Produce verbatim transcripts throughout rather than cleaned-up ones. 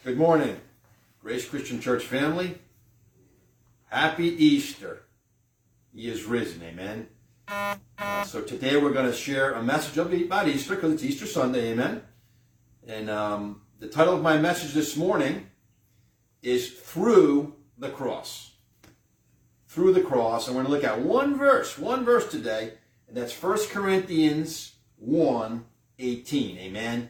Good morning, Grace Christian Church family. Happy Easter. He is risen, amen. Uh, so today we're going to share a message about Easter because it's Easter Sunday, amen. And um, the title of my message this morning is Through the Cross. Through the Cross. And we're going to look at one verse, one verse today, and that's First Corinthians one eighteen, amen.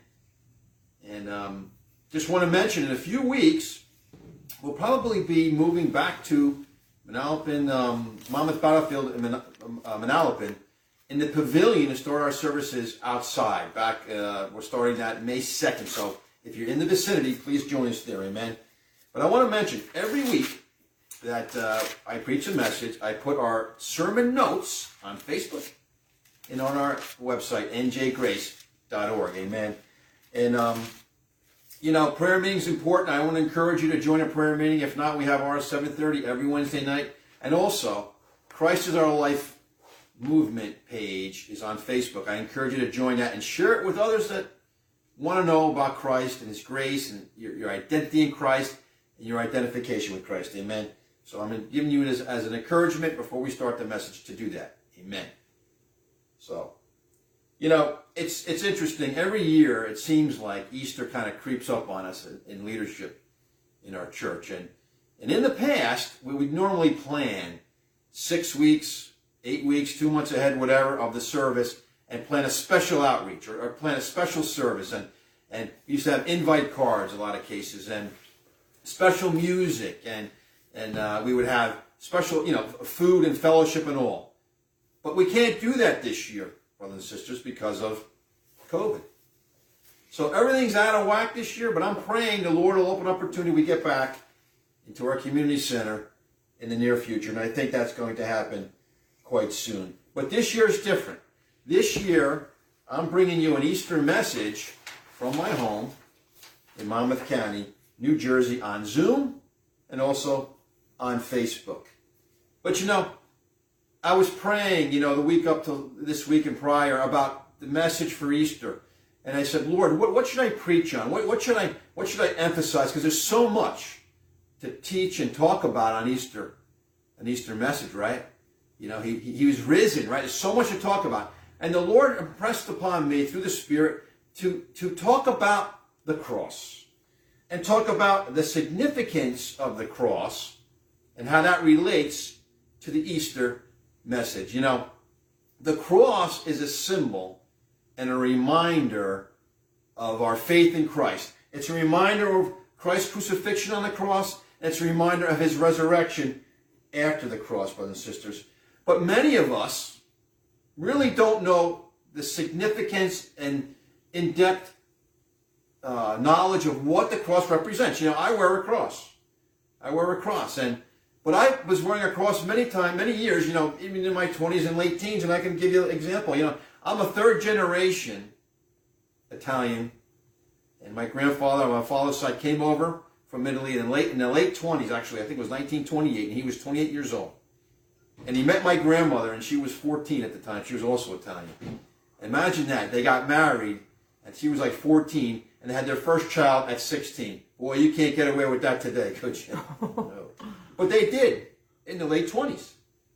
And um, just want to mention, in a few weeks, we'll probably be moving back to Manalapan, um, Monmouth Battlefield in Man- uh, Manalapan, in the pavilion to start our services outside. Back, uh, we're starting that May second. So if you're in the vicinity, please join us there, amen. But I want to mention, every week that uh, I preach a message, I put our sermon notes on Facebook and on our website, n j grace dot org, amen. And, um, you know, prayer meeting is important. I want to encourage you to join a prayer meeting. If not, we have ours seven thirty every Wednesday night. And also, Christ is Our Life movement page is on Facebook. I encourage you to join that and share it with others that want to know about Christ and His grace and your, your identity in Christ and your identification with Christ. Amen. So I'm giving you it as, as an encouragement before we start the message to do that. Amen. So, you know, it's it's interesting. Every year, it seems like Easter kind of creeps up on us in, in leadership in our church. And, and in the past, we would normally plan six weeks, eight weeks, two months ahead, whatever, of the service, and plan a special outreach or, or plan a special service. And, and we used to have invite cards in a lot of cases, and special music, and, and uh, we would have special, you know, food and fellowship and all. But we can't do that this year, brothers and sisters, because of COVID. So everything's out of whack this year, but I'm praying the Lord will open opportunity we get back into our community center in the near future, and I think that's going to happen quite soon. But this year is different. This year, I'm bringing you an Easter message from my home in Monmouth County, New Jersey, on Zoom and also on Facebook. But you know, I was praying, you know, the week up to this week and prior about the message for Easter. And I said, Lord, what, what should I preach on? What, what should I what should I emphasize? Because there's so much to teach and talk about on Easter, an Easter message, right? You know, he, he was risen, right? There's so much to talk about. And the Lord impressed upon me through the Spirit to, to talk about the cross and talk about the significance of the cross and how that relates to the Easter message. You know, the cross is a symbol and a reminder of our faith in Christ. It's a reminder of Christ's crucifixion on the cross, and it's a reminder of His resurrection after the cross, brothers and sisters. But many of us really don't know the significance and in-depth uh, knowledge of what the cross represents. You know, I wear a cross. I wear a cross, and but I was wearing a cross many times, many years, you know, even in my twenties and late teens, and I can give you an example. You know, I'm a third generation Italian, and my grandfather on my father's side came over from Italy in, late, in the late twenties, actually. I think it was nineteen twenty-eight, and he was twenty-eight years old. And he met my grandmother, and she was fourteen at the time. She was also Italian. Imagine that. They got married, and she was like fourteen, and they had their first child at sixteen. Boy, you can't get away with that today, could you? No. But they did in the late twenties.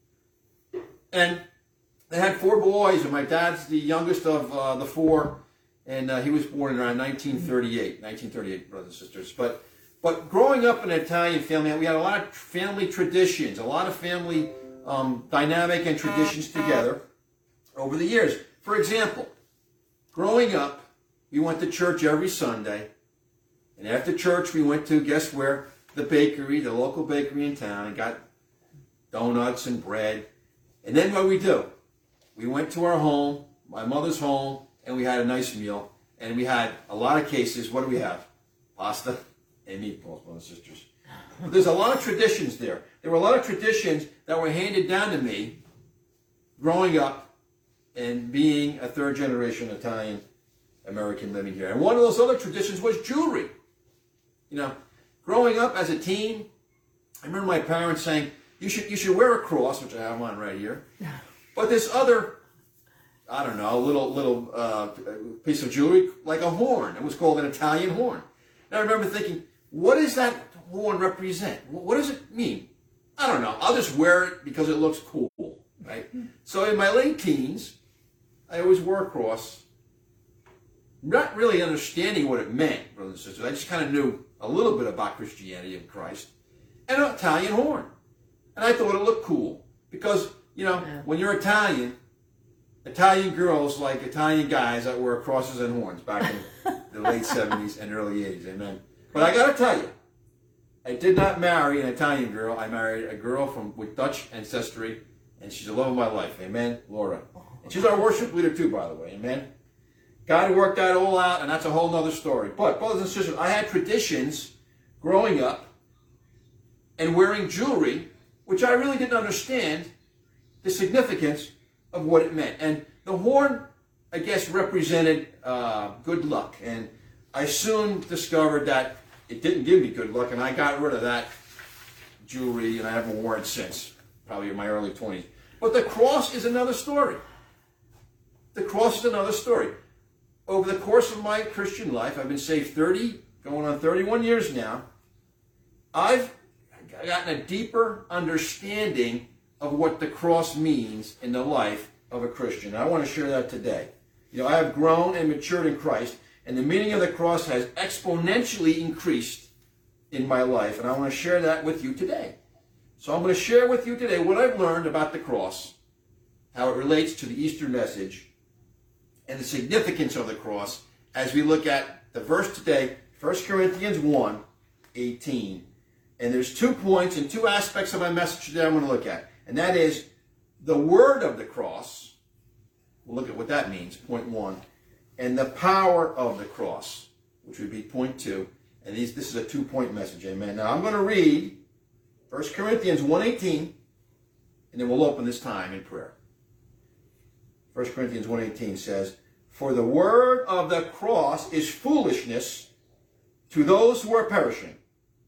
And they had four boys, and my dad's the youngest of uh, the four, and uh, he was born around nineteen thirty-eight, nineteen thirty-eight, brothers and sisters. But but growing up in an Italian family, we had a lot of family traditions, a lot of family um, dynamic and traditions together over the years. For example, growing up, we went to church every Sunday, and after church, we went to, guess where? The bakery, the local bakery in town, and got donuts and bread. And then what we do? We went to our home, my mother's home, and we had a nice meal. And we had a lot of cases. What do we have? Pasta and meatballs, brothers and sisters. But there's a lot of traditions there. There were a lot of traditions that were handed down to me growing up and being a third generation Italian American living here. And one of those other traditions was jewelry. You know, growing up as a teen, I remember my parents saying, you should you should wear a cross, which I have on right here. But this other, I don't know, little little uh, piece of jewelry, like a horn. It was called an Italian horn. And I remember thinking, what does that horn represent? What does it mean? I don't know. I'll just wear it because it looks cool, right? So in my late teens, I always wore a cross, not really understanding what it meant, brothers and sisters. I just kind of knew a little bit about Christianity and Christ, and an Italian horn. And I thought it looked cool because, you know, yeah. when you're Italian, Italian girls like Italian guys that wear crosses and horns back in the late seventies and early eighties, amen. But I got to tell you, I did not marry an Italian girl. I married a girl from with Dutch ancestry, and she's the love of my life, amen, Laura. And she's our worship leader too, by the way, amen. God worked that all out, and that's a whole other story. But, brothers and sisters, I had traditions growing up and wearing jewelry, which I really didn't understand the significance of what it meant. And the horn, I guess, represented uh, good luck. And I soon discovered that it didn't give me good luck, and I got rid of that jewelry, and I haven't worn it since, probably in my early twenties. But the cross is another story. The cross is another story. Over the course of my Christian life, I've been saved thirty, going on thirty-one years now, I've gotten a deeper understanding of what the cross means in the life of a Christian. And I want to share that today. You know, I have grown and matured in Christ, and the meaning of the cross has exponentially increased in my life, and I want to share that with you today. So I'm going to share with you today what I've learned about the cross, how it relates to the Easter message, and the significance of the cross as we look at the verse today, First Corinthians one, eighteen. And there's two points and two aspects of my message today I'm going to look at. And that is the word of the cross. We'll look at what that means, point one. And the power of the cross, which would be point two. And these, this is a two-point message, amen. Now I'm going to read First Corinthians one eighteen, and then we'll open this time in prayer. First Corinthians one eighteen says, "For the word of the cross is foolishness to those who are perishing,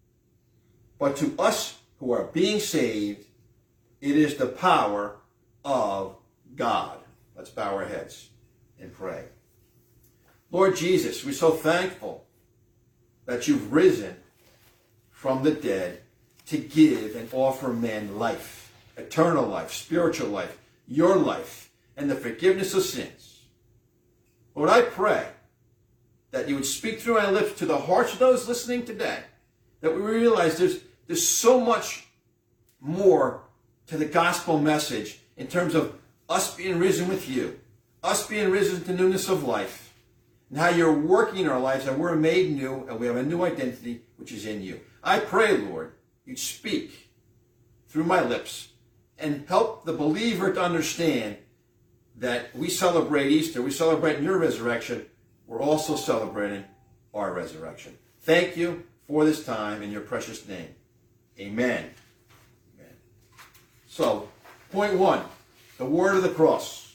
but to us who are being saved, it is the power of God." Let's bow our heads and pray. Lord Jesus, we're so thankful that you've risen from the dead to give and offer man life, eternal life, spiritual life, your life, and the forgiveness of sins. Lord, I pray that you would speak through my lips to the hearts of those listening today, that we realize there's, there's so much more to the gospel message in terms of us being risen with you, us being risen to newness of life, and how you're working in our lives, and we're made new, and we have a new identity, which is in you. I pray, Lord, you'd speak through my lips and help the believer to understand that we celebrate Easter, we celebrate your resurrection, we're also celebrating our resurrection. Thank you for this time in your precious name. Amen. Amen. So, point one, the word of the cross.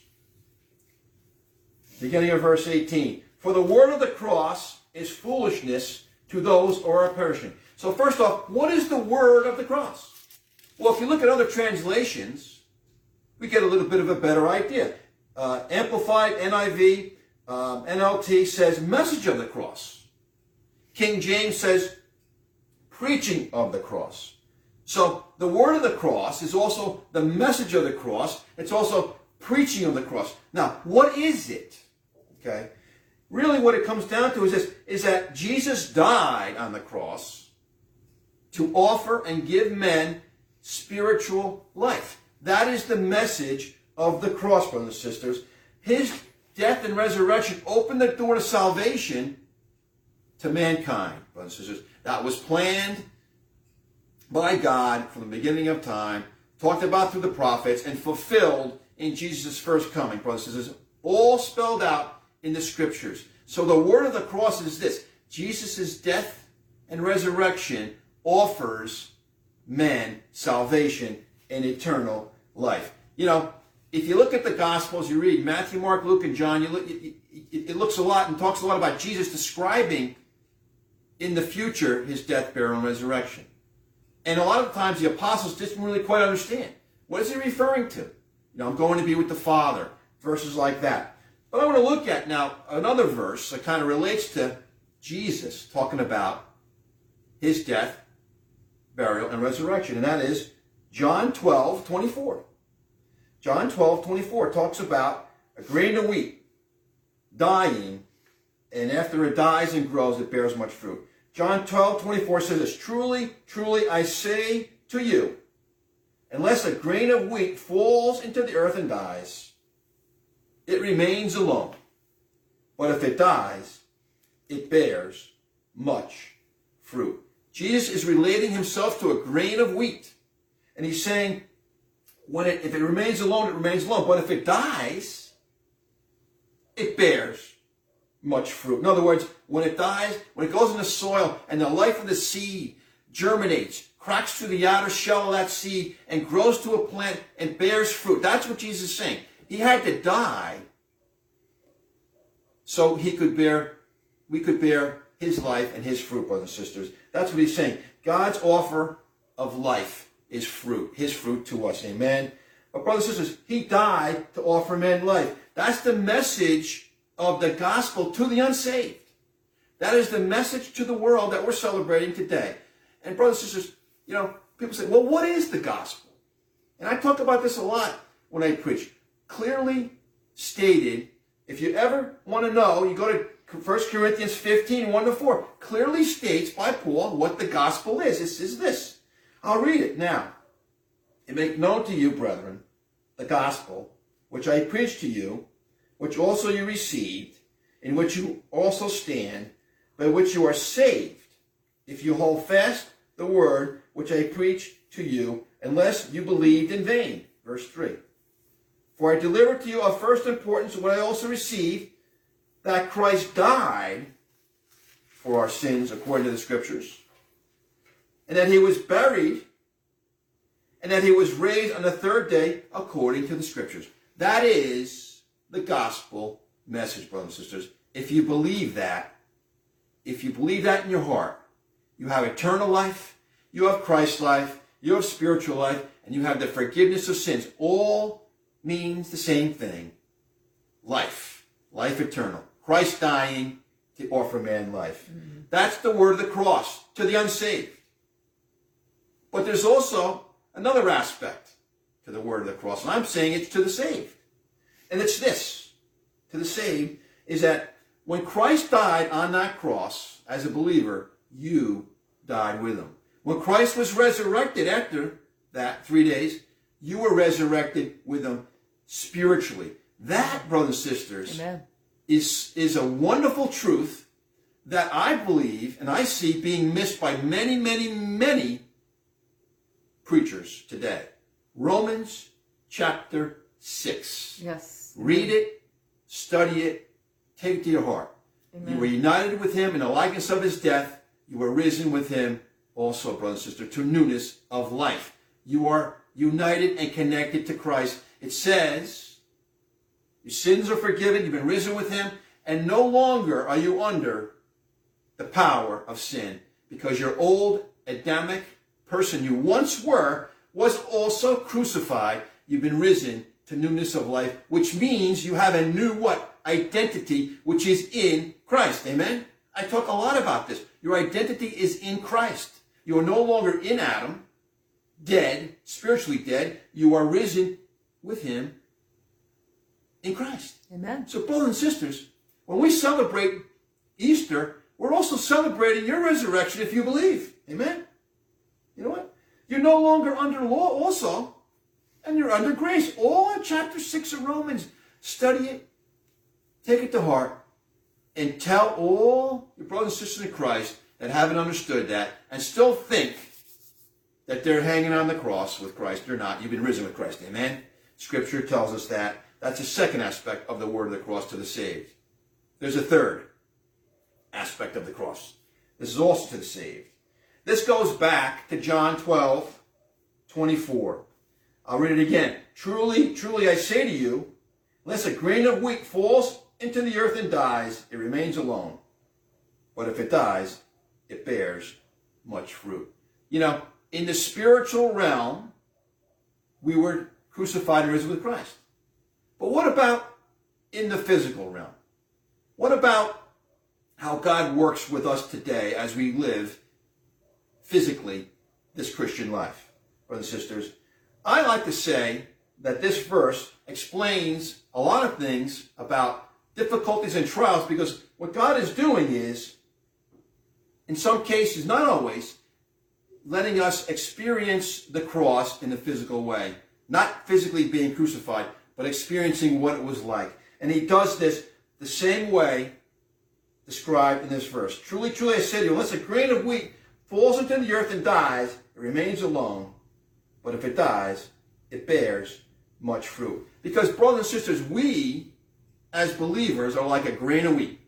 Beginning of verse eighteen. "For the word of the cross is foolishness to those who are perishing." So first off, what is the word of the cross? Well, if you look at other translations, we get a little bit of a better idea. Uh, Amplified, N I V, um, N L T says message of the cross. King James says preaching of the cross. So the word of the cross is also the message of the cross. It's also preaching of the cross. Now, what is it? Okay. Really what it comes down to is this, is that Jesus died on the cross to offer and give men spiritual life. That is the message of the cross, brothers and sisters. His death and resurrection opened the door to salvation to mankind, brothers and sisters. That was planned by God from the beginning of time, talked about through the prophets, and fulfilled in Jesus' first coming, brothers and sisters. All spelled out in the scriptures. So the word of the cross is this: Jesus' death and resurrection offers men salvation and eternal life. You know, if you look at the Gospels, you read Matthew, Mark, Luke, and John, you look, it, it, it looks a lot and talks a lot about Jesus describing in the future his death, burial, and resurrection. And a lot of times the apostles didn't really quite understand. What is he referring to? You know, I'm going to be with the Father. Verses like that. But I want to look at now another verse that kind of relates to Jesus talking about his death, burial, and resurrection. And that is John twelve twenty-four. John twelve twenty-four talks about a grain of wheat dying, and after it dies and grows, it bears much fruit. John twelve twenty-four says this, truly, truly, I say to you, unless a grain of wheat falls into the earth and dies, it remains alone. But if it dies, it bears much fruit. Jesus is relating himself to a grain of wheat. And he's saying, when it, if it remains alone, it remains alone. But if it dies, it bears much fruit. In other words, when it dies, when it goes in the soil and the life of the seed germinates, cracks through the outer shell of that seed and grows to a plant and bears fruit. That's what Jesus is saying. He had to die so he could bear, we could bear his life and his fruit, brothers and sisters. That's what he's saying. God's offer of life is fruit, his fruit to us. Amen. But brothers and sisters, he died to offer men life. That's the message of the gospel to the unsaved. That is the message to the world that we're celebrating today. And brothers and sisters, you know, people say, well, what is the gospel? And I talk about this a lot when I preach. Clearly stated, if you ever want to know, you go to First Corinthians fifteen, one to four. Clearly states by Paul what the gospel is. It is this. I'll read it now. And make known to you, brethren, the gospel, which I preached to you, which also you received, in which you also stand, by which you are saved, if you hold fast the word which I preached to you, unless you believed in vain. Verse three. For I delivered to you of first importance what I also received, that Christ died for our sins according to the Scriptures, and that he was buried, and that he was raised on the third day according to the Scriptures. That is the gospel message, brothers and sisters. If you believe that, if you believe that in your heart, you have eternal life, you have Christ's life, you have spiritual life, and you have the forgiveness of sins. All means the same thing. Life. Life eternal. Christ dying to offer man life. Mm-hmm. That's the word of the cross to the unsaved. But there's also another aspect to the word of the cross. And I'm saying it's to the saved. And it's this. To the saved is that when Christ died on that cross, as a believer, you died with him. When Christ was resurrected after that three days, you were resurrected with him spiritually. That, brothers and sisters, Amen. is is a wonderful truth that I believe and I see being missed by many, many, many preachers today. Romans chapter six. Yes. Read it, study it, take it to your heart. Amen. You were united with him in the likeness of his death. You were risen with him also, brother and sister, to newness of life. You are united and connected to Christ. It says, your sins are forgiven, you've been risen with him, and no longer are you under the power of sin, because your old Adamic person you once were was also crucified. You've been risen to newness of life, which means you have a new what? Identity, which is in Christ. Amen? I talk a lot about this. Your identity is in Christ. You are no longer in Adam, dead, spiritually dead. You are risen with him in Christ. Amen. So, brothers and sisters, when we celebrate Easter, we're also celebrating your resurrection if you believe. Amen? You know what? You're no longer under law also, and you're under grace. All in chapter six of Romans. Study it, take it to heart, and tell all your brothers and sisters in Christ that haven't understood that and still think that they're hanging on the cross with Christ. They're not. You've been risen with Christ. Amen? Scripture tells us that. That's the second aspect of the word of the cross to the saved. There's a third aspect of the cross. This is also to the saved. This goes back to John twelve twenty-four. I'll read it again. Truly, truly I say to you, unless a grain of wheat falls into the earth and dies, it remains alone. But if it dies, it bears much fruit. You know, in the spiritual realm, we were crucified and risen with Christ. But what about in the physical realm? What about how God works with us today as we live physically this Christian life, brothers and sisters. I like to say that this verse explains a lot of things about difficulties and trials, because what God is doing is, in some cases, not always, letting us experience the cross in a physical way. Not physically being crucified, but experiencing what it was like. And he does this the same way described in this verse. Truly, truly, I say to you, unless a grain of wheat falls into the earth and dies, it remains alone. But if it dies, it bears much fruit. Because, brothers and sisters, we, as believers, are like a grain of wheat.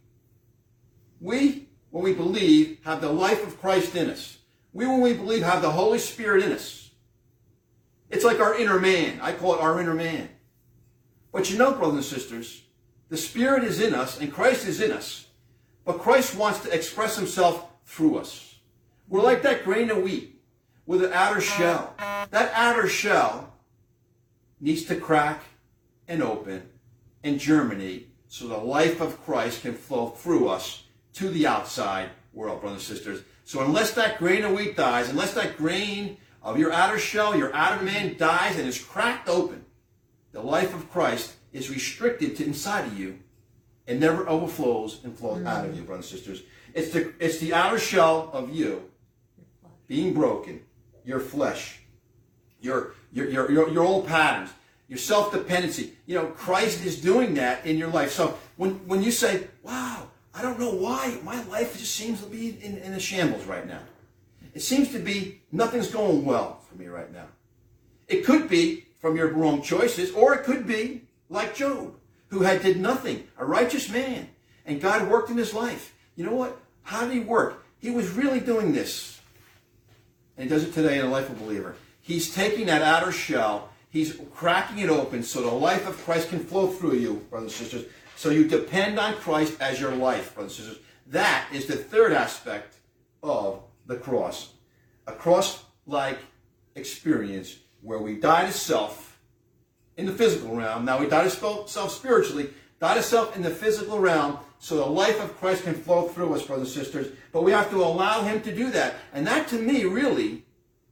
We, when we believe, have the life of Christ in us. We, when we believe, have the Holy Spirit in us. It's like our inner man. I call it our inner man. But you know, brothers and sisters, the Spirit is in us and Christ is in us. But Christ wants to express himself through us. We're like that grain of wheat with an outer shell. That outer shell needs to crack and open and germinate so the life of Christ can flow through us to the outside world, brothers and sisters. So unless that grain of wheat dies, unless that grain of your outer shell, your outer man dies and is cracked open, the life of Christ is restricted to inside of you and never overflows and flows mm-hmm. out of you, brothers and sisters. It's the, it's the outer shell of you being broken, your flesh, your, your, your, your, your old patterns, your self-dependency. You know, Christ is doing that in your life. So when, when you say, wow, I don't know why my life just seems to be in, in a shambles right now. It seems to be nothing's going well for me right now. It could be from your wrong choices, or it could be like Job, who had did nothing, a righteous man, and God worked in his life. You know what? How did he work? He was really doing this. And he does it today in the life of a believer. He's taking that outer shell, he's cracking it open so the life of Christ can flow through you, brothers and sisters. So you depend on Christ as your life, brothers and sisters. That is the third aspect of the cross. A cross-like experience where we die to self in the physical realm. Now we die to self spiritually, die to self in the physical realm so the life of Christ can flow through us, brothers and sisters. But we have to allow him to do that. And that, to me, really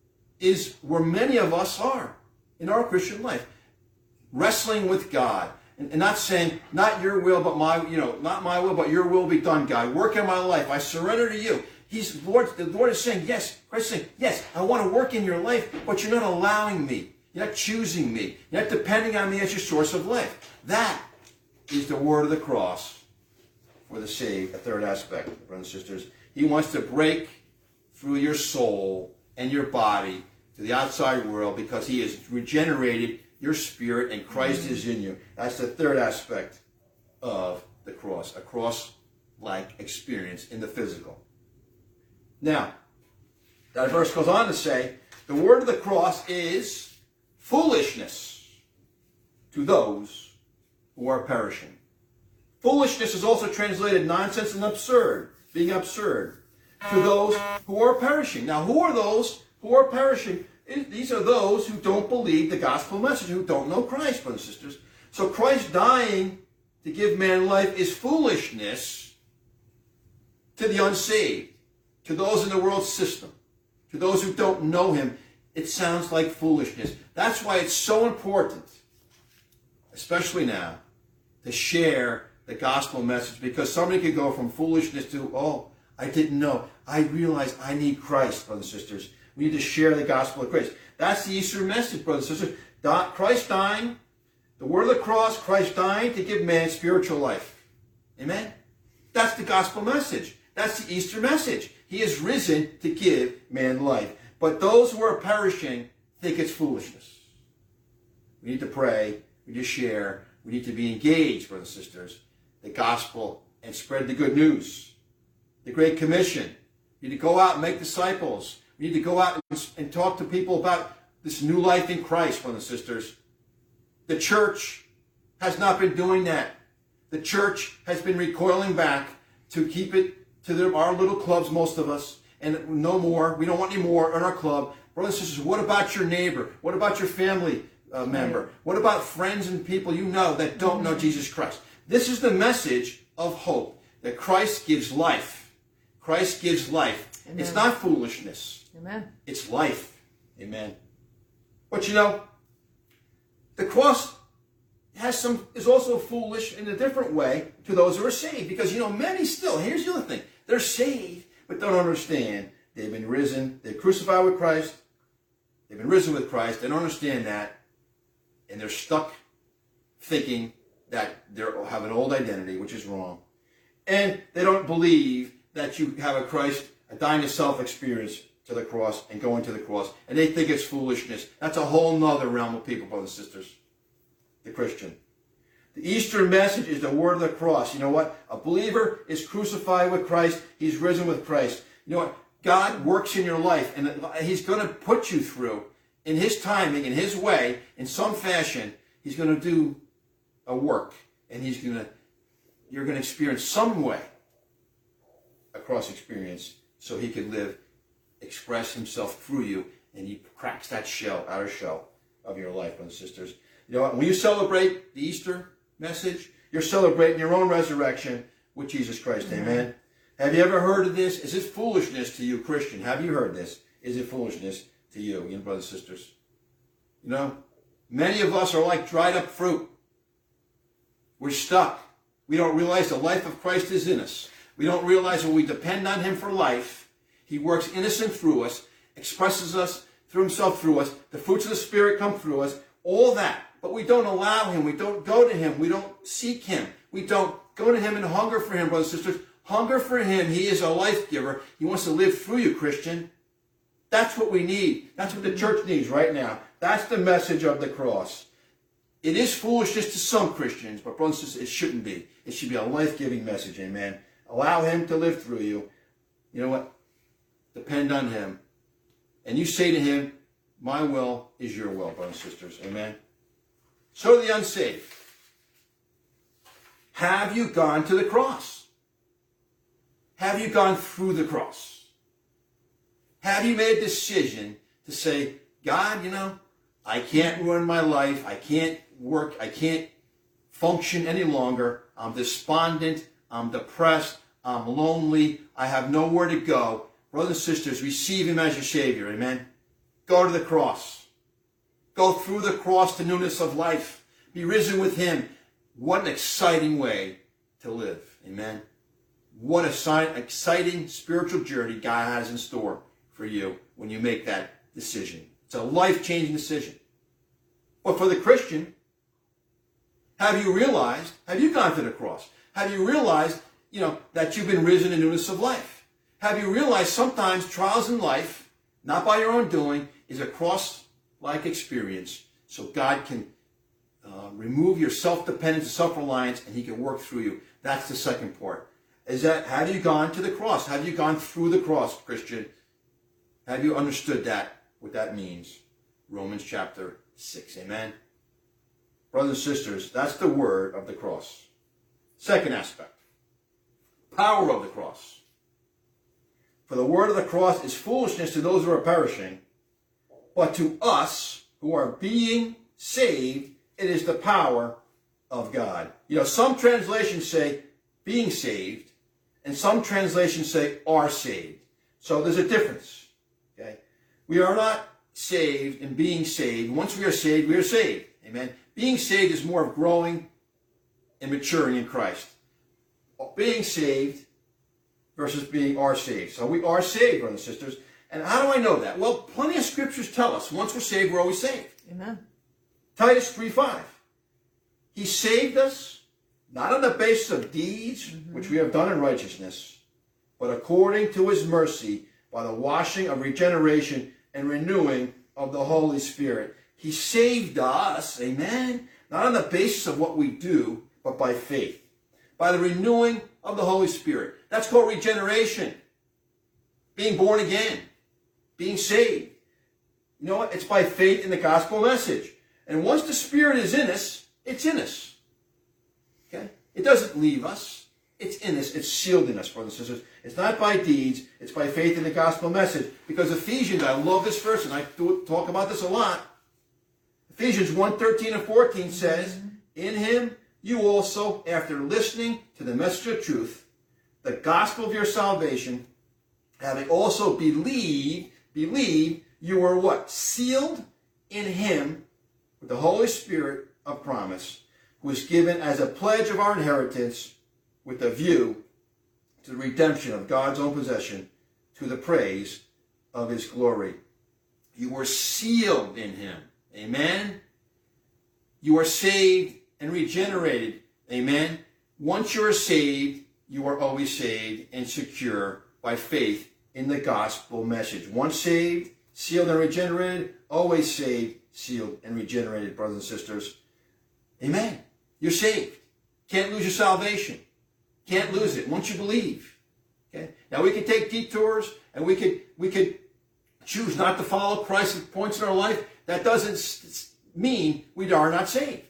is where many of us are in our Christian life. Wrestling with God. And, and not saying, not your will, but my, you know, not my will, but your will be done, God. Work in my life. I surrender to you. He's, Lord, the Lord is saying, yes, Christ is saying, yes, I want to work in your life, but you're not allowing me. You're not choosing me. You're not depending on me as your source of life. That is the word of the cross for the saved, a third aspect, brothers and sisters. He wants to break through your soul and your body to the outside world because he has regenerated your spirit and Christ mm-hmm. is in you. That's the third aspect of the cross, a cross-like experience in the physical. Now, that verse goes on to say, the word of the cross is foolishness to those who are perishing. Foolishness is also translated nonsense and absurd, being absurd, to those who are perishing. Now, who are those who are perishing? These are those who don't believe the gospel message, who don't know Christ, brothers and sisters. So Christ dying to give man life is foolishness to the unsaved, to those in the world system, to those who don't know him. It sounds like foolishness. That's why it's so important, especially now, to share the gospel message, because somebody could go from foolishness to, oh, I didn't know. I realize I need Christ, brothers and sisters. We need to share the gospel of Christ. That's the Easter message, brothers and sisters. Christ dying, the word of the cross, Christ dying to give man spiritual life. Amen? That's the gospel message. That's the Easter message. He is risen to give man life. But those who are perishing think it's foolishness. We need to pray. We need to share. We need to be engaged, brothers and sisters, the gospel and spread the good news. The Great Commission. We need to go out and make disciples. We need to go out and talk to people about this new life in Christ, brothers and sisters. The church has not been doing that. The church has been recoiling back to keep it to their, our little clubs, most of us, and no more. We don't want any more in our club. Brothers and sisters, what about your neighbor? What about your family uh, member? What about friends and people you know that don't know Jesus Christ? This is the message of hope, that Christ gives life. Christ gives life. Amen. It's not foolishness. Amen. It's life. Amen. But you know, the cross has some is also foolish in a different way to those who are saved. Because, you know, many still, here's the other thing. They're saved, but don't understand. They've been risen. They're crucified with Christ. They've been risen with Christ. They don't understand that. And they're stuck thinking that they have an old identity, which is wrong. And they don't believe that you have a Christ, a dying to self experience to the cross and going to the cross. And they think it's foolishness. That's a whole nother realm of people, brothers and sisters. The Christian. The Easter message is the word of the cross. You know what? A believer is crucified with Christ. He's risen with Christ. You know what? God works in your life, and he's going to put you through, in his timing, in his way, in some fashion, he's going to do a work. And he's going to, you're going to experience some way a cross experience so he can live, express himself through you, and he cracks that shell, outer shell of your life, brothers and sisters. You know what? When you celebrate the Easter message, you're celebrating your own resurrection with Jesus Christ. Mm-hmm. Amen. Have you ever heard of this? Is it foolishness to you, Christian? Have you heard this? Is it foolishness to you, you know, brothers and sisters? You know, many of us are like dried up fruit. We're stuck. We don't realize the life of Christ is in us. We don't realize when we depend on him for life, he works innocent through us, expresses us through himself through us. The fruits of the Spirit come through us. All that. But we don't allow him. We don't go to him. We don't seek him. We don't go to him and hunger for him, brothers and sisters. Hunger for him. He is a life giver. He wants to live through you, Christian. That's what we need. That's what the church needs right now. That's the message of the cross. It is foolishness to some Christians, but brothers and sisters, it shouldn't be. It should be a life-giving message, amen. Allow him to live through you. You know what? Depend on him. And you say to him, my will is your will, brothers and sisters, amen. So the unsaved. Have you gone to the cross? Have you gone through the cross? Have you made a decision to say, God, you know, I can't ruin my life. I can't work. I can't function any longer. I'm despondent. I'm depressed. I'm lonely. I have nowhere to go. Brothers and sisters, receive him as your Savior. Amen. Go to the cross. Go through the cross to newness of life. Be risen with him. What an exciting way to live. Amen. What a exciting spiritual journey God has in store for you when you make that decision. It's a life-changing decision. But for the Christian, have you realized, have you gone to the cross? Have you realized, you know, that you've been risen in newness of life? Have you realized sometimes trials in life, not by your own doing, is a cross-like experience so God can uh, remove your self-dependence and self-reliance and he can work through you. That's the second part. Is that, have you gone to the cross? Have you gone through the cross, Christian? Have you understood that, what that means? Romans chapter six, amen? Brothers and sisters, that's the word of the cross. Second aspect, power of the cross. For the word of the cross is foolishness to those who are perishing, but to us who are being saved, it is the power of God. You know, some translations say being saved, and some translations say are saved. So there's a difference. Okay? We are not saved and being saved. Once we are saved, we are saved. Amen. Being saved is more of growing and maturing in Christ. Being saved versus being are saved. So we are saved, brothers and sisters. And how do I know that? Well, plenty of scriptures tell us once we're saved, we're always saved. Amen. Titus three five. He saved us not on the basis of deeds, mm-hmm. which we have done in righteousness, but according to his mercy, by the washing of regeneration and renewing of the Holy Spirit. He saved us, amen, not on the basis of what we do, but by faith, by the renewing of the Holy Spirit. That's called regeneration, being born again, being saved. You know what? It's by faith in the gospel message. And once the Spirit is in us, it's in us. Okay? It doesn't leave us. It's in us. It's sealed in us, brothers and sisters. It's not by deeds. It's by faith in the gospel message. Because Ephesians, I love this verse, and I talk about this a lot. Ephesians one thirteen and fourteen says, in him you also, after listening to the message of truth, the gospel of your salvation, having also believed, believed, you were what? Sealed in him with the Holy Spirit of promise, who was given as a pledge of our inheritance with a view to the redemption of God's own possession, to the praise of his glory. You were sealed in him. Amen. You are saved and regenerated. Amen. Once you are saved, you are always saved and secure by faith in the gospel message. Once saved, sealed and regenerated, always saved, sealed and regenerated, brothers and sisters. Amen. You're saved. Can't lose your salvation. Can't lose it once you believe. Okay. Now we can take detours and we could we could choose not to follow Christ at points in our life. That doesn't mean we are not saved.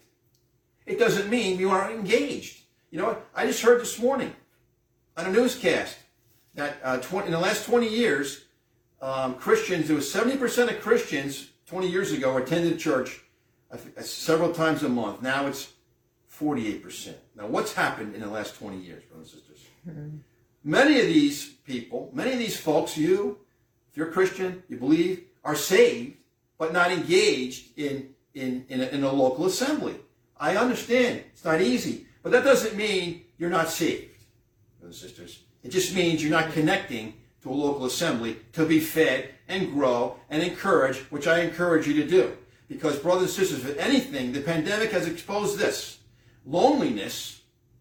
It doesn't mean we aren't engaged. You know what? I just heard this morning on a newscast that uh, twenty, in the last twenty years, um, Christians, there was seventy percent of Christians twenty years ago attended church uh, several times a month. Now it's forty-eight percent. Now what's happened in the last twenty years, brothers and sisters? Mm-hmm. Many of these people, many of these folks, you, if you're a Christian, you believe, are saved, but not engaged in, in, in, a, in a local assembly. I understand it's not easy, but that doesn't mean you're not saved, brothers and sisters. It just means you're not connecting to a local assembly to be fed and grow and encourage, which I encourage you to do. Because, brothers and sisters, if anything, the pandemic has exposed this. Loneliness,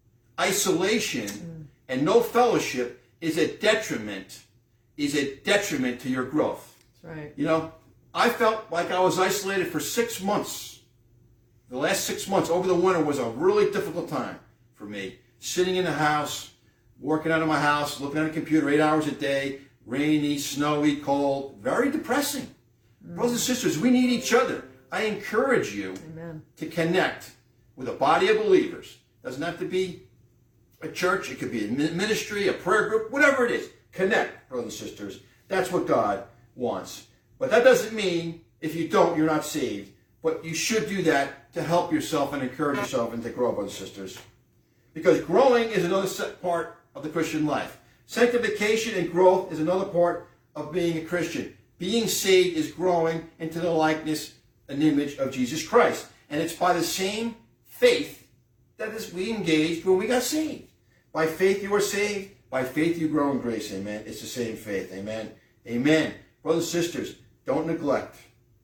isolation, mm. and no fellowship is a detriment, is a detriment to your growth. That's right. You know, I felt like I was isolated for six months. The last six months over the winter was a really difficult time for me. Sitting in the house, working out of my house, looking at a computer eight hours a day, rainy, snowy, cold, very depressing. Mm. Brothers and sisters, we need each other. I encourage you Amen. To connect with a body of believers. Doesn't have to be a church. It could be a ministry, a prayer group, whatever it is. Connect, brothers and sisters. That's what God wants. But that doesn't mean if you don't, you're not saved. But you should do that to help yourself and encourage yourself and to grow, brothers and sisters. Because growing is another part of the Christian life. Sanctification and growth is another part of being a Christian. Being saved is growing into the likeness and image of Jesus Christ. And it's by the same faith that is we engaged when we got saved. By faith you are saved. By faith you grow in grace. Amen. It's the same faith. Amen. Amen. Brothers and sisters, don't neglect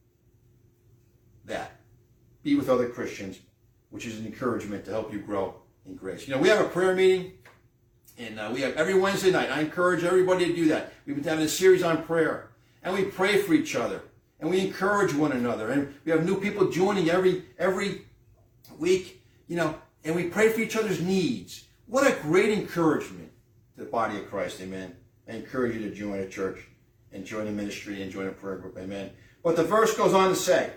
that. Be with other Christians, which is an encouragement to help you grow in grace. You know, we have a prayer meeting, and uh, we have every Wednesday night. I encourage everybody to do that. We've been having a series on prayer, and we pray for each other, and we encourage one another, and we have new people joining every every week, you know, and we pray for each other's needs. What a great encouragement to the body of Christ, amen. I encourage you to join a church and join a ministry and join a prayer group, amen. But the verse goes on to say,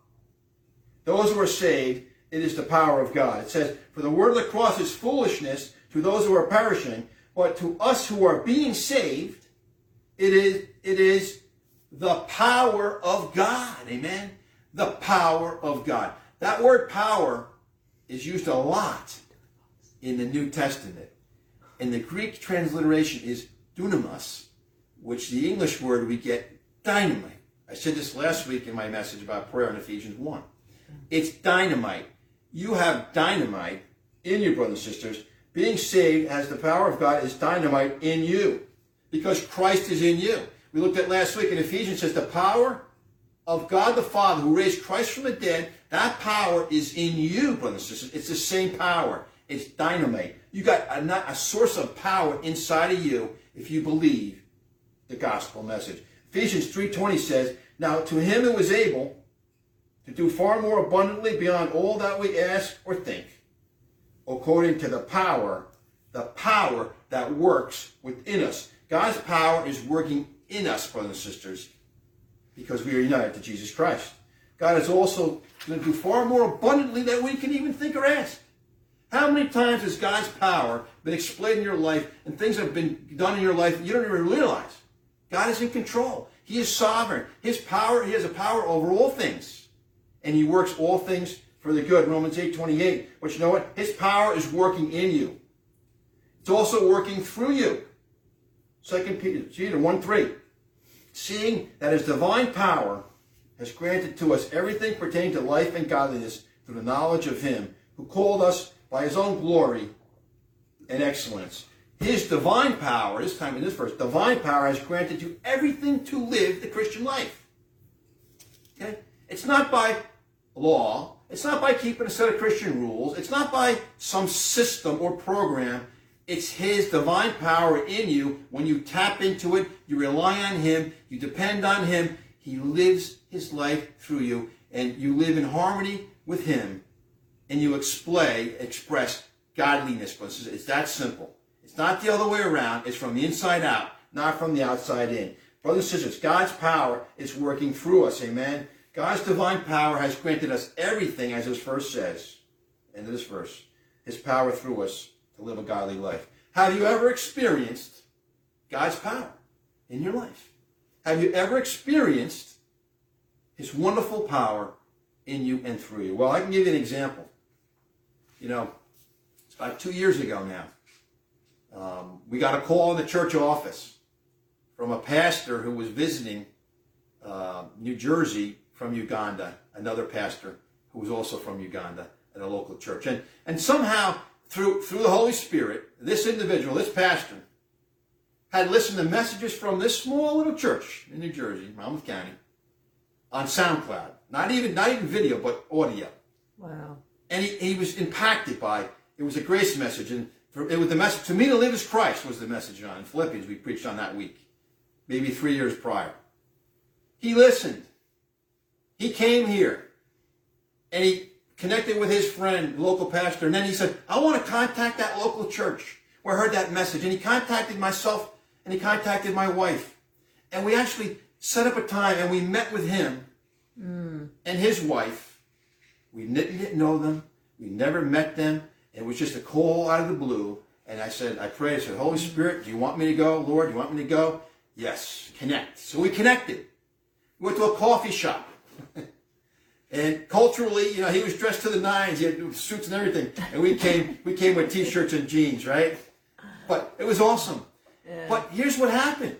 those who are saved, it is the power of God. It says, for the word of the cross is foolishness to those who are perishing, but to us who are being saved, it is, it is the power of God, amen. The power of God. That word power is used a lot in the New Testament. And the Greek transliteration is dunamis, which the English word we get dynamite. I said this last week in my message about prayer in Ephesians one. It's dynamite. You have dynamite in you, brothers and sisters. Being saved as the power of God is dynamite in you because Christ is in you. We looked at last week in Ephesians, it says the power of God the Father who raised Christ from the dead, that power is in you, brothers and sisters. It's the same power. It's dynamite. You got a, a source of power inside of you if you believe the gospel message. Ephesians three twenty says, now to him who is able to do far more abundantly beyond all that we ask or think, according to the power, the power that works within us. God's power is working in us, brothers and sisters, because we are united to Jesus Christ. God is also going to do far more abundantly than we can even think or ask. How many times has God's power been explained in your life and things have been done in your life that you don't even realize? God is in control. He is sovereign. His power, he has a power over all things. And he works all things for the good. Romans eight twenty-eight. But you know what? His power is working in you. It's also working through you. Second Peter one three. Seeing that his divine power has granted to us everything pertaining to life and godliness through the knowledge of him who called us by his own glory and excellence. His divine power, this time in this verse, divine power has granted you everything to live the Christian life. Okay? It's not by law. It's not by keeping a set of Christian rules. It's not by some system or program. It's his divine power in you. When you tap into it, you rely on him, you depend on him. He lives his life through you, and you live in harmony with him, and you display, express godliness. It's that simple. It's not the other way around. It's from the inside out, not from the outside in. Brothers and sisters, God's power is working through us. Amen. God's divine power has granted us everything, as this verse says. End of this verse. His power through us to live a godly life. Have you ever experienced God's power in your life? Have you ever experienced his wonderful power in you and through you? Well, I can give you an example. You know, it's about two years ago now. Um, we got a call in the church office from a pastor who was visiting uh, New Jersey from Uganda, another pastor who was also from Uganda at a local church. And, and somehow, through, through the Holy Spirit, this individual, this pastor, had listened to messages from this small little church in New Jersey, Monmouth County, on SoundCloud. Not even, not even video, but audio. Wow. And he, he was impacted by, it was a grace message, and for, it was the message, to me to live as Christ was the message on in Philippians we preached on that week, maybe three years prior. He listened. He came here, and he connected with his friend, local pastor, and then he said, I want to contact that local church where I heard that message. And he contacted myself, and he contacted my wife. And we actually set up a time, and we met with him mm. and his wife. We didn't know them. We never met them. It was just a call out of the blue. And I said, I prayed, I said, Holy Spirit, do you want me to go? Lord, do you want me to go? Yes, connect. So we connected. We went to a coffee shop. And culturally, you know, he was dressed to the nines. He had suits and everything. And we came we came with T-shirts and jeans, right? But it was awesome. Yeah. But here's what happened.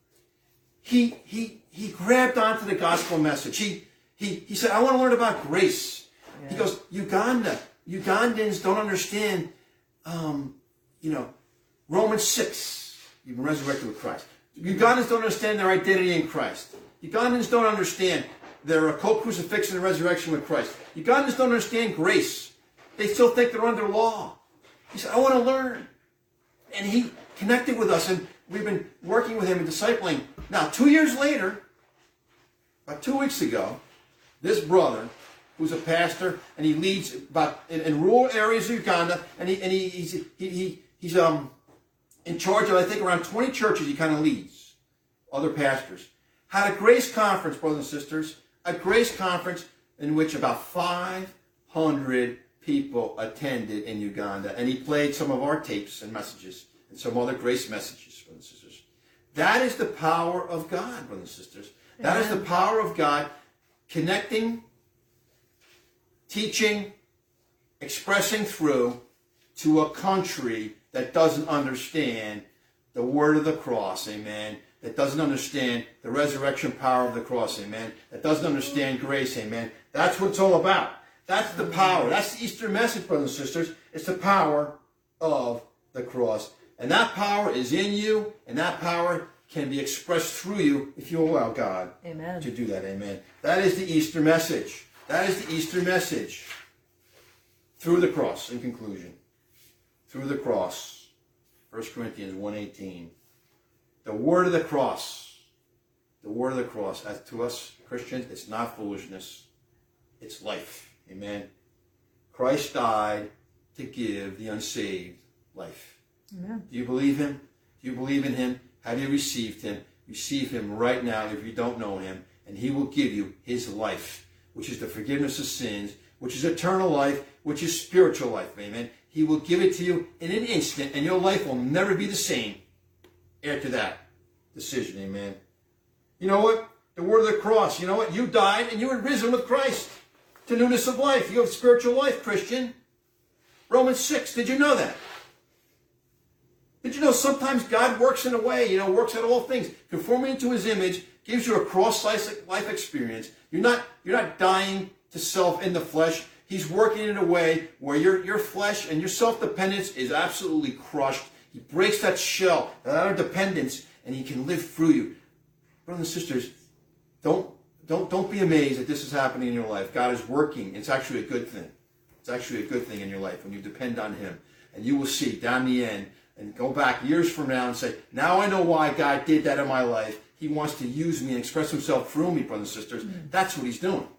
He he he grabbed onto the gospel message. He he he said, I want to learn about grace. Yeah. He goes, Uganda. Ugandans don't understand, um, you know, Romans six. You've been resurrected with Christ. Ugandans don't understand their identity in Christ. Ugandans don't understand their co-crucifixion and resurrection with Christ. Ugandans don't understand grace. They still think they're under law. He said, I want to learn. And he connected with us, and we've been working with him and discipling. Now, two years later, about two weeks ago, this brother, who's a pastor, and he leads about in, in rural areas of Uganda, and he and he he's he, he he's um in charge of, I think, around twenty churches. He kind of leads other pastors. Had a grace conference, brothers and sisters, a grace conference in which about five hundred people attended in Uganda, and he played some of our tapes and messages and some other grace messages, brothers and sisters. That is the power of God, brothers and sisters. That is the power of God connecting, teaching, expressing through to a country that doesn't understand the word of the cross, amen, that doesn't understand the resurrection power of the cross, amen, that doesn't understand grace, amen. That's what it's all about. That's the power. That's the Easter message, brothers and sisters. It's the power of the cross. And that power is in you, and that power can be expressed through you if you allow God Amen. To do that, amen. That is the Easter message. That is the Easter message. Through the cross, in conclusion. Through the cross. First Corinthians one eighteen. The word of the cross. The word of the cross. As to us Christians, it's not foolishness. It's life. Amen. Christ died to give the unsaved life. Amen. Do you believe him? Do you believe in him? Have you received him? Receive him right now if you don't know him, and he will give you his life, which is the forgiveness of sins, which is eternal life, which is spiritual life. Amen. He will give it to you in an instant, and your life will never be the same after that decision. Amen. You know what? The word of the cross. You know what? You died and you were risen with Christ to newness of life. You have spiritual life, Christian. Romans six. Did you know that? Did you know sometimes God works in a way, you know, works at all things, conforming into his image, gives you a cross-life experience. You're not, you're not dying to self in the flesh. He's working in a way where your, your flesh and your self-dependence is absolutely crushed. He breaks that shell, that outer dependence, and he can live through you. Brothers and sisters, don't, don't, don't be amazed that this is happening in your life. God is working. It's actually a good thing. It's actually a good thing in your life when you depend on him. And you will see down the end and go back years from now and say, now I know why God did that in my life. He wants to use me and express himself through me, brothers and sisters. Mm-hmm. That's what he's doing.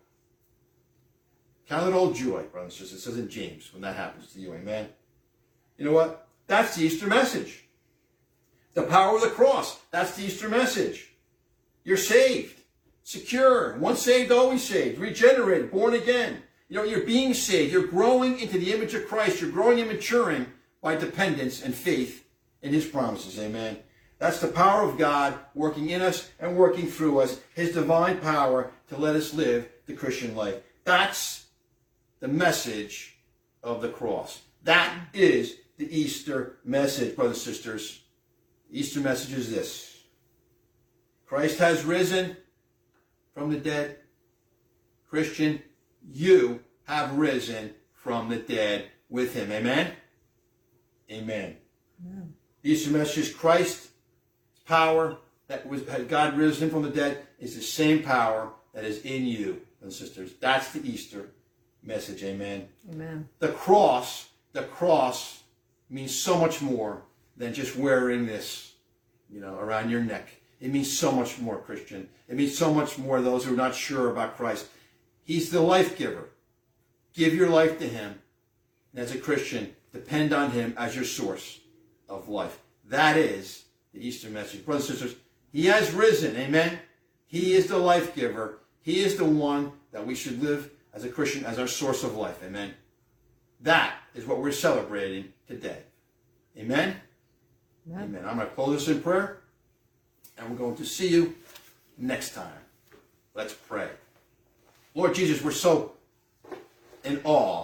Count it all joy, brothers and sisters. It says in James when that happens to you. Amen. You know what? That's the Easter message. The power of the cross. That's the Easter message. You're saved. Secure. Once saved, always saved. Regenerated. Born again. You know, you're being saved. You're growing into the image of Christ. You're growing and maturing by dependence and faith in his promises. Amen. That's the power of God working in us and working through us. His divine power to let us live the Christian life. That's the message of the cross. That is the Easter message, brothers and sisters. The Easter message is this. Christ has risen from the dead. Christian, you have risen from the dead with him. Amen? Amen. Amen. The Easter message is Christ's power that was had God risen from the dead is the same power that is in you, brothers and sisters. That's the Easter message. Amen. Amen. The cross, the cross means so much more than just wearing this, you know, around your neck. It means so much more, Christian. It means so much more those who are not sure about Christ. He's the life giver. Give your life to him. And as a Christian, depend on him as your source of life. That is the Easter message. Brothers and sisters, he has risen. Amen. He is the life giver. He is the one that we should live as a Christian as our source of life. Amen. That is what we're celebrating today. Amen. Amen. Amen. I'm going to close this in prayer, and we're going to see you next time. Let's pray. Lord Jesus, we're so in awe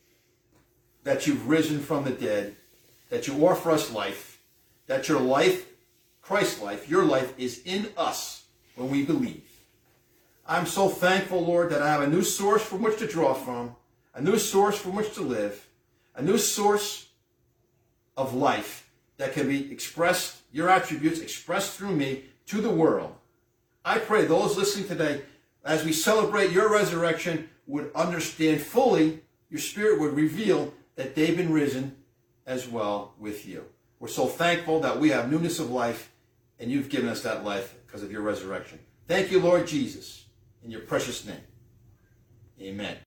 that you've risen from the dead, that you offer us life, that your life, Christ's life, your life is in us when we believe. I'm so thankful, Lord, that I have a new source from which to draw from, a new source from which to live, a new source of life that can be expressed, your attributes expressed through me to the world. I pray those listening today, as we celebrate your resurrection, would understand fully, your Spirit would reveal that they've been risen as well with you. We're so thankful that we have newness of life, and you've given us that life because of your resurrection. Thank you, Lord Jesus, in your precious name. Amen.